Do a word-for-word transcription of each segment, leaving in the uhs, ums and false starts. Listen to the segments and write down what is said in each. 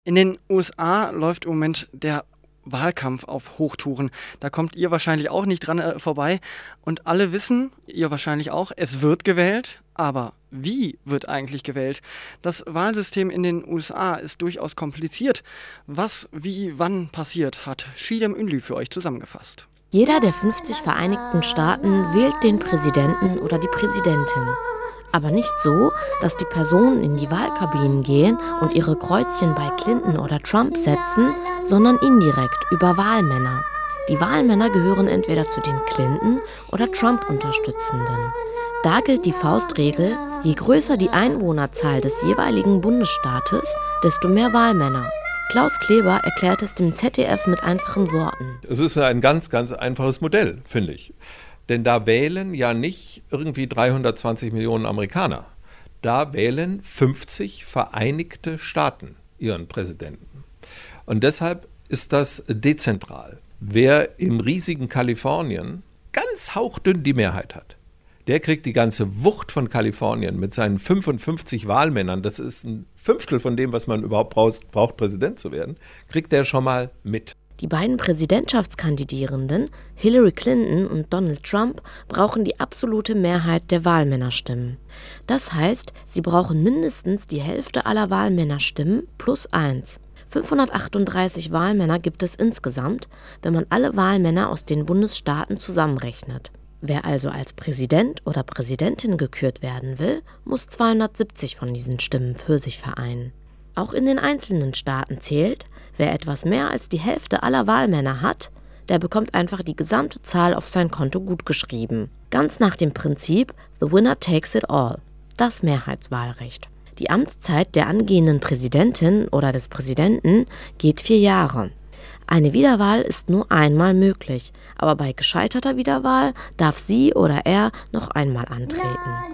In den U S A läuft im Moment der Wahlkampf auf Hochtouren. Da kommt ihr wahrscheinlich auch nicht dran äh, vorbei. Und alle wissen, ihr wahrscheinlich auch, es wird gewählt. Aber wie wird eigentlich gewählt? Das Wahlsystem in den U S A ist durchaus kompliziert. Was, wie, wann passiert, hat Chidem Ünlü für euch zusammengefasst. Jeder der fünfzig Vereinigten Staaten wählt den Präsidenten oder die Präsidentin. Aber nicht so, dass die Personen in die Wahlkabinen gehen und ihre Kreuzchen bei Clinton oder Trump setzen, sondern indirekt über Wahlmänner. Die Wahlmänner gehören entweder zu den Clinton- oder Trump-Unterstützenden. Da gilt die Faustregel, je größer die Einwohnerzahl des jeweiligen Bundesstaates, desto mehr Wahlmänner. Klaus Kleber erklärt es dem Z D F mit einfachen Worten. Es ist ein ganz, ganz einfaches Modell, finde ich. Denn da wählen ja nicht irgendwie dreihundertzwanzig Millionen Amerikaner. Da wählen fünfzig Vereinigte Staaten ihren Präsidenten. Und deshalb ist das dezentral. Wer im riesigen Kalifornien ganz hauchdünn die Mehrheit hat, der kriegt die ganze Wucht von Kalifornien mit seinen fünfundfünfzig Wahlmännern, das ist ein Fünftel von dem, was man überhaupt braucht, braucht Präsident zu werden, kriegt der schon mal mit. Die beiden Präsidentschaftskandidierenden, Hillary Clinton und Donald Trump, brauchen die absolute Mehrheit der Wahlmännerstimmen. Das heißt, sie brauchen mindestens die Hälfte aller Wahlmännerstimmen plus eins. fünfhundertachtunddreißig Wahlmänner gibt es insgesamt, wenn man alle Wahlmänner aus den Bundesstaaten zusammenrechnet. Wer also als Präsident oder Präsidentin gekürt werden will, muss zweihundertsiebzig von diesen Stimmen für sich vereinen. Auch in den einzelnen Staaten zählt, wer etwas mehr als die Hälfte aller Wahlmänner hat, der bekommt einfach die gesamte Zahl auf sein Konto gutgeschrieben. Ganz nach dem Prinzip The Winner Takes It All, das Mehrheitswahlrecht. Die Amtszeit der angehenden Präsidentin oder des Präsidenten geht vier Jahre. Eine Wiederwahl ist nur einmal möglich, aber bei gescheiterter Wiederwahl darf sie oder er noch einmal antreten.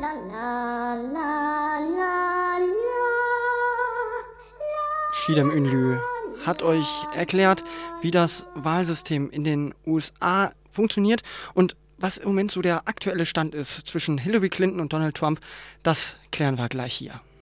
Chidem Ünlü hat euch erklärt, wie das Wahlsystem in den U S A funktioniert und was im Moment so der aktuelle Stand ist zwischen Hillary Clinton und Donald Trump. Das klären wir gleich hier.